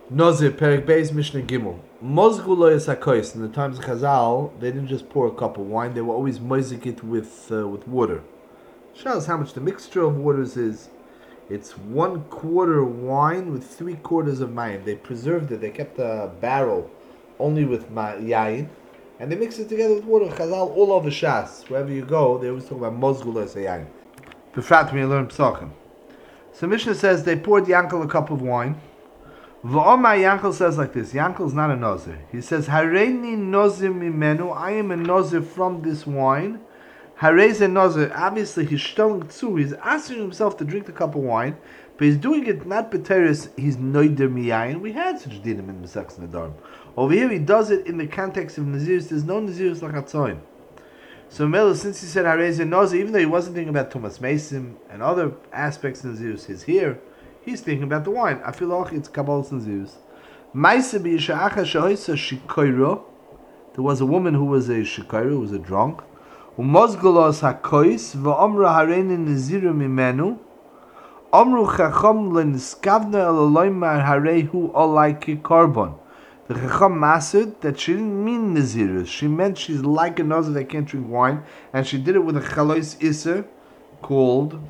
Nozir, Perik Beis, Mishnah Gimel. Mozgu lo yasakois. In the times of Chazal, they didn't just pour a cup of wine, they were always mozik it with water. Shows how much the mixture of waters is. It's 1/4 wine with 3/4 of mayim. They preserved it, they kept the barrel only with yayin, and they mix it together with water. Chazal all over Shas, wherever you go, they always talk about Mozgu lo yasayayin. Befrat when you learn Psachim. So Mishnah says they poured Yankel a cup of wine. V'omar Yankel says like this. Yankel's not a Nozir. He says, Hareini Nozir mimenu. I am a Nozir from this wine. Harez a Nozir. Obviously, he's shtelling tzu. He's asking himself to drink the cup of wine, but he's doing it not b'teres. He's noider miyayin. We had such dinim in Mesachs Nedarim. Over here, he does it in the context of Nazirus. There's no Nazirus lachatzoin. So Melo, since he said Harez a Nozir, even though he wasn't thinking about Tumas Mesim and other aspects of Nazirus, he's here. He's thinking about the wine. I feel like it's Kabbalas Nazirus. Ma'aseh b'yisha'acha shehoisa shikoiro. There was a woman who was a shikoiro, who was a drunk. Umozgolos hakois v'omra hareini naziru mimenu. Omru chacham l'niskavna eloloymar harehu olai kikarbon. The chacham mastered that she didn't mean nazirus. She meant she's like a nazir that can't drink wine, and she did it with a chalois iser called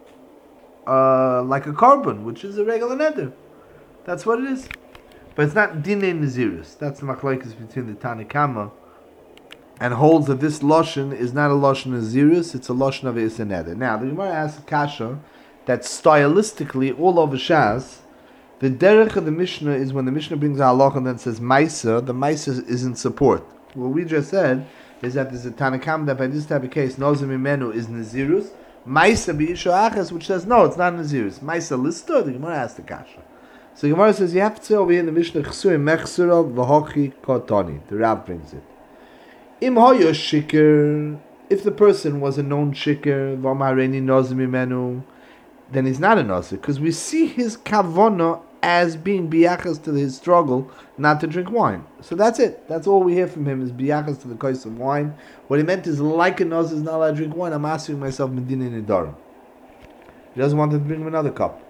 like a carbon, which is a regular neder. That's what it is. But it's not dinei nazirus. That's the machlokes between the Tanakama, and holds that this lashon is not a lashon nazirus, it's a lashon of iser neder. Now, the Gemara asks a kasha that stylistically, all over Shas, the derech of the Mishnah is when the Mishnah brings a halach and then says Maisa, the Maisa is in support. What we just said is that there's a Tanakam that by this type of case, Nozir Mimenu is Nazirus, Maisa B'Isha Achas, which says no, it's not Nazirus. Maisa Lister, the Gemara asks the kasha. So the Gemara says, you have to say over here in the Mishnah, Chsui Mechsura V'Hochi Kotoni. The Rav brings it. Im Hoyo Shikr, if the person was a known Shikr, V'Amareni Nozir Mimenu, then he's not a Nazir, because we see his kavona as being biyachas to his struggle not to drink wine. So that's it. That's all we hear from him is biyachas to the kos of wine. What he meant is like a Nazir is not allowed to drink wine. I'm asking myself medina nidarim. He doesn't want to bring him another cup.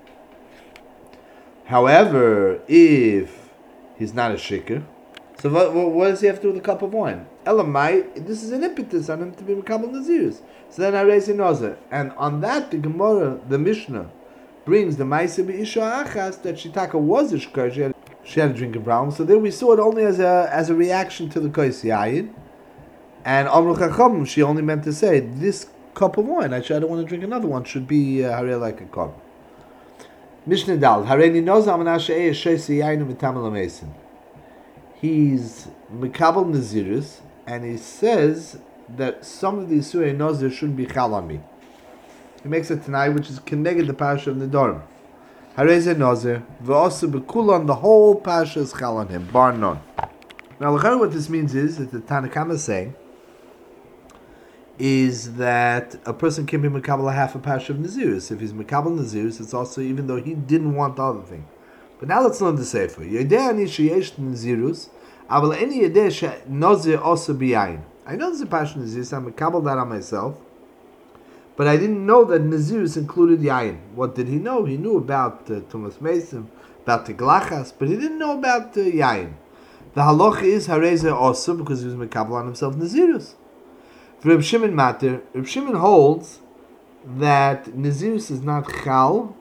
However, if he's not a shikr, so what does he have to do with a cup of wine? Elamai, this is an impetus on him to be Mekabel Naziris. So then I raise a Nazir. And on that, the Gemara, the Mishnah, brings the Maisa B'Isha Achas that Shitaka was a shkar. She had a drinking problem. So there we saw it only as a reaction to the Kos Yayin. And Amru Chacham, she only meant to say, this cup of wine, I don't want to drink another one, should be Harei like a cup. Mishnah Dal, Hareini Nazir Amanashe Eya Sheisi Yainu Mitamel Amesin. He's Mekabel Nazirus, and he says that some of the Isurei Nazir shouldn't be chal on me. He makes it tonight, which is connected the parasha of Nedarim. Hareze Nazir, v'osu b'kulon, the whole parasha is chal on him, bar none. Now, what this means is that the Tanakama is saying is that a person can be Mekabel a half a parasha of Nazirus. If he's Mekabel Nazirus, it's also even though he didn't want the other thing. But now let's learn the Sefer. Yedei ani sheyesh Nazirus, aval eni yedei she Nazir also biyayin. I know there's a passion Nazirus, I'm Mekabel that on myself, but I didn't know that Nazirus included yayin. What did he know? He knew about Tumas Mesim, about the Glachas, but he didn't know about yayin. The halacha is Hareze also because he was Mekabel on himself Nazirus. For Reb Shimon Matir, Reb Shimon holds that Nazirus is not chal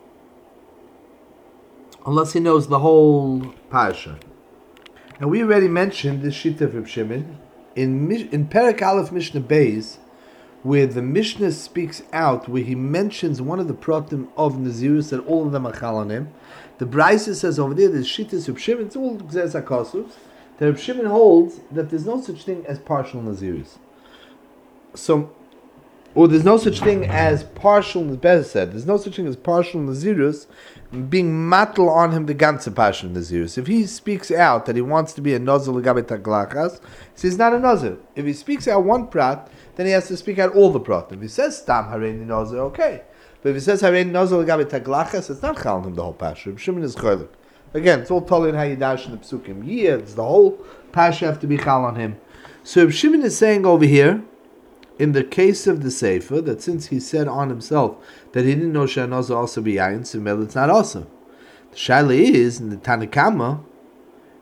unless he knows the whole parasha. And we already mentioned the Shita of Reb Shimon in Perek Aleph Mishnah Beis, where the Mishnah speaks out, where he mentions one of the pratim of Nazirus that all of them are chal on him. The Brisa says over there, the Shita of Reb Shimon, it's all Gzes HaKosuvs, that Reb Shimon holds that there's no such thing as partial Nazirus. So, or there's no such thing as partial, as better said, there's no such thing as partial Nazirus being matl on him the ganze passion Nazirus. If he speaks out that he wants to be a Nazir l'gabei taglachas, so he's not a Nazir. If he speaks out one prat, then he has to speak out all the prat. If he says stam hareini Nazir, okay. But if he says hareini Nazir l'gabei taglachas, it's not chal him the whole passion. Shimon is cholik. Again, it's all totally in how you dash in the psukim. Yeah, it's the whole passion have to be chal on him. So Shimon is saying over here, in the case of the Sefer, that since he said on himself that he didn't know Sha'anazah also be Yayin, so it's not also. The Shaila is, in the Tanakama,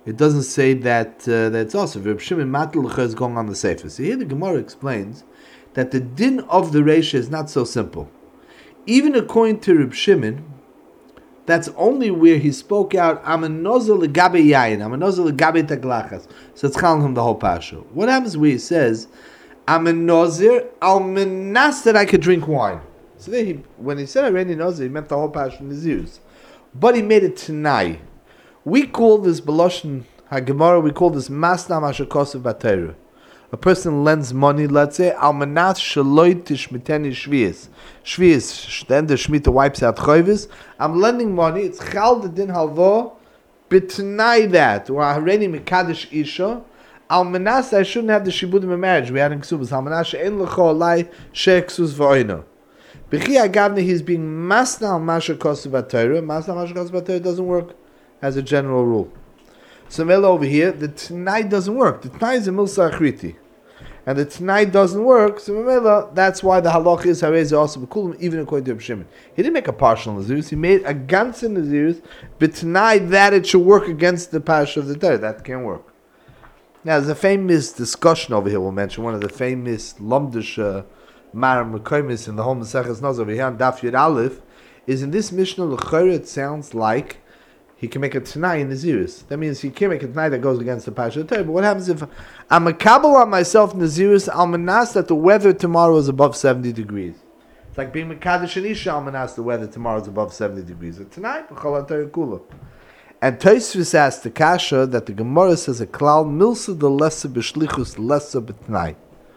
it doesn't say that it's also. Reb Shimon Matel L'cha is going on the Sefer. So here the Gemara explains that the din of the Reisha is not so simple. Even according to Reb Shimon, that's only where he spoke out, I'm a nozel legabe yayin, I'm a nozel legabe taglachas. So it's calling him the whole pasha. What happens where he says, I'm a nozir al menas that I could drink wine. So there when he said already nozir, he meant the whole pasha in his ears. But he made it tanai. We call this Beloshen HaGemara, we call this Masna Mashakosav Batera. A person lends money, let's say, al manas shaloi tishmiteni shvius. Shvius, then the Shemitah wipes out chayvis. I'm lending money, it's chal the din halvo, betnai that, or hareni mekadesh isha, al manas I shouldn't have the shibudim in marriage. We had in Ksubas, al manas she'en lecho alai she'eksus v'oino. B'chi agavne, he's being masna al mashakosav Batera. Masna al mashakosav Batera doesn't work as a general rule. So Mela over here, the Tanai doesn't work. The Tanai is a Milsa Achriti. And the Tanai doesn't work, so Mela, that's why the halach is Hareza also Bekulim, even according to Reb Shimon. He didn't make a partial Nazirus, he made a ganzen Nazirus, but Tanai that it should work against the Pasha of the Torah. That can't work. Now, there's a famous discussion over here, we'll mention, one of the famous Lomdish Maram Mekoimis in the whole Maseches Naz over here on Daf Yud Aleph, is in this Mishnah, L'chayr, it sounds like he can make a Tanai in the Nazirus. That means he can't make a Tanai that goes against the Pasha of the Torah. But what happens if I'm a Kabbal on myself Nazirus, Al Manas that the weather tomorrow is above 70 degrees? It's like being Mekadesh and Isha, Al Manas the weather tomorrow is above 70 degrees. A Tanai, B'chol HaTorah Kula. And Tosfos asked the Kasha that the Gemara says a klal milsa the lesser b'shlichus lesser b'tnai.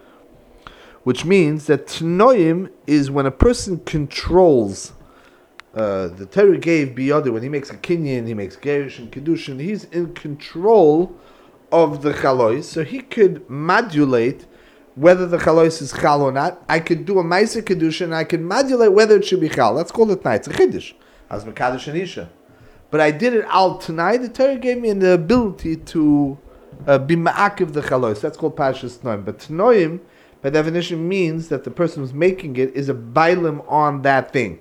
Which means that Tnoim is when a person controls the Torah gave biyadu, when he makes a kinyan, he makes gerish and kedushin, he's in control of the chalois, so he could modulate whether the chalois is chal or not. I could do a ma'aser kedushin, and I could modulate whether it should be chal. That's called a tnai. It's a chiddush. As mekadosh and isha. But I did it al tonight. The Torah gave me the ability to be ma'akiv the chalois. That's called pashas tnoim. But tnoim, by definition, means that the person who's making it is a bailim on that thing.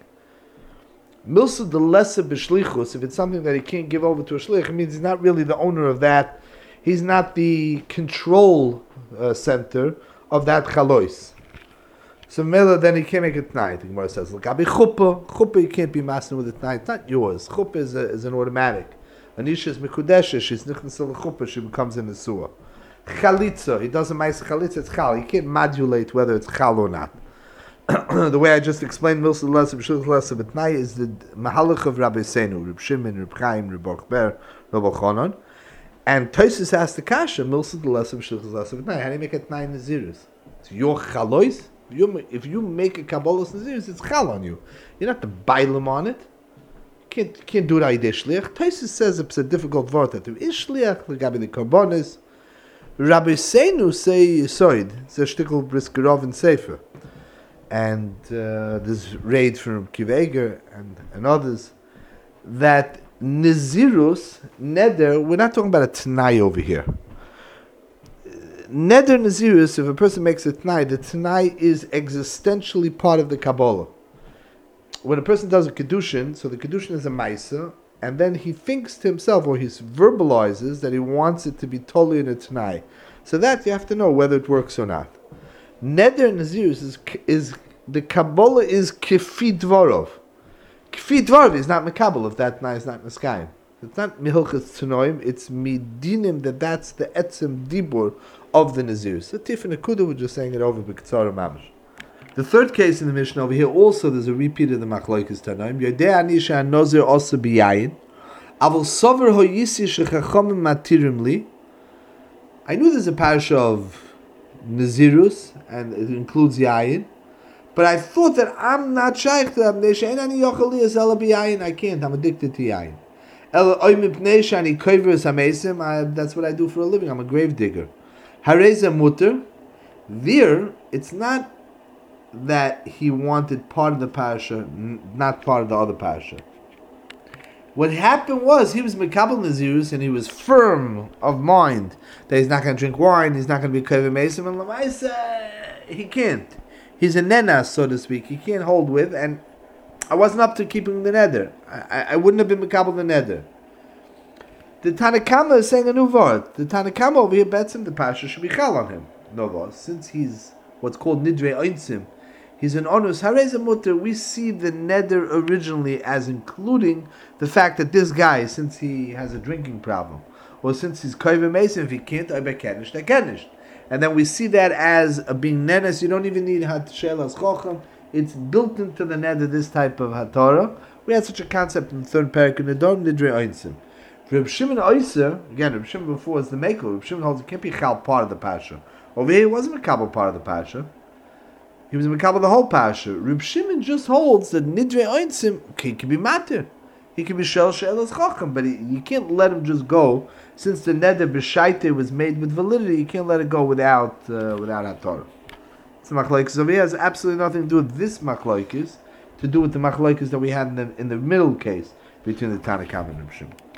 Milsa the lesser b'shlichus, if it's something that he can't give over to a shlich, it means he's not really the owner of that. He's not the control center of that chalois. So Mela, then he can't make it tonight. The Gemara says, "Look, abi chuppah, you can't be master with it tonight. It's not yours. Chuppah is an automatic. Anisha is mikudesha. She's nichnas l'chuppah. She becomes in the sewer. Chalitza, he doesn't ma'aser chalitza. It's chal. He can't modulate whether it's chal or not." The way I just explained Milsa Lessa B'Shulch Lessa B'Tnai is the Mahalach of Rabbi Seinu, Reb Shimon, Reb Chaim, Reb Ochber, Reb Ochanan. And Tosfos asked the Kasha, Milsa the Lessa B'Shulch Lessa B'Tnai, how do you make a Tnai Nazirus? It's your chalois? If you make a Kabbalas Nazirus, it's chal on you. You're not the bailim on it. You can't do it Aidei Shliach. Tosfos says it's a difficult word that is Shliach, L'gabi the Karbonis. Rabbi Seinu say Yisoid, it's a shtickle briskerov in Sefer. And this raid from Kiveger and others, that Nazirus, Neder, we're not talking about a Tanai over here. Neder Nazirus, if a person makes a Tanai, the Tanai is existentially part of the Kabbalah. When a person does a Kedushin, so the Kedushin is a Maisa, and then he thinks to himself, or he verbalizes that he wants it to be totally in a Tanai. So that you have to know whether it works or not. Neder Nazirus is the Kabbalah is Kifi Dvorov. Kifi Dvorov is not Mekabel if that Tanai is not Neskayim. It's not Mihilchas Tanoim, it's Midinim that's the Etzem Dibur of the Nazirus. So Tif and Akuda were just saying it over B'Ketzara Mamash. The third case in the Mishnah over here also there's a repeat of the Machlokes Tanoim. Yodei Anisha Nozir also B'Yayin. Avol Sover Hoyisi Shechachomim Matirim Li. I knew there's a parasha of Nazirus, and it includes Yayin, but I thought that I'm not shaykh to them. I can't, I'm addicted to Yayin. That's what I do for a living, I'm a grave digger. Hareza mutter, there, it's not that he wanted part of the parasha, not part of the other parasha. What happened was he was Mekabel Nazirus and he was firm of mind that he's not going to drink wine, he's not going to be Kovev Mesim, and Lamaisa, he can't. He's a nenas, so to speak. He can't hold with, and I wasn't up to keeping the neder. I wouldn't have been Mekabel the neder. The Tanakama is saying a new word. The Tanakama over here bets him the Pasha should be chal on him. No, since he's what's called Nidre Einsim, he's an onus. Hareza Mutter, we see the neder originally as including the fact that this guy, since he has a drinking problem, or since he's koive mason, if he can't, I bekenish, dekenish. And then we see that as being nenes. You don't even need hat shelas chochem. It's built into the neder, this type of hatorah. We had such a concept in the third parak in the Dom Nidre Einsim. Reb Shimon Oyser, again, Reb Shimon before was the maker. Reb Shimon holds it can't be chal part of the pasha. Over here, he wasn't Makabel part of the pasha. He was Makabel the whole pasha. Reb Shimon just holds that Nidre Einsim, okay, he can be matir. He can be shel she'elas chacham, but you can't let him just go. Since the neder b'shaite was made with validity, you can't let it go without hatorah. It's a machlokes. So he has absolutely nothing to do with this machlokes, to do with the machlokes that we had in the middle case between the Tanakh and Reb Shimon.